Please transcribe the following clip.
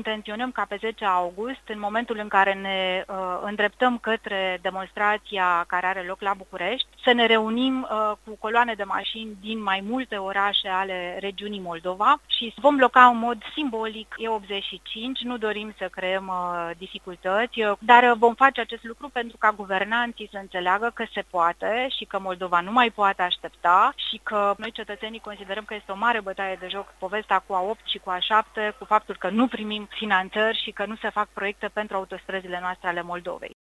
Intenționăm ca pe 10 august, în momentul în care ne îndreptăm către demonstrația care are loc la București, să ne reunim cu coloane de mașini din mai multe orașe ale regiunii Moldova și vom bloca în mod simbolic E85. Nu dorim să creăm dificultăți, dar vom face acest lucru pentru ca guvernanții să înțeleagă că se poate și că Moldova nu mai poate aștepta și că noi cetățenii considerăm că este o mare bătaie de joc povestea cu A8 și cu A7, cu faptul că nu primim finanțări și că nu se fac proiecte pentru autostrăzile noastre ale Moldovei.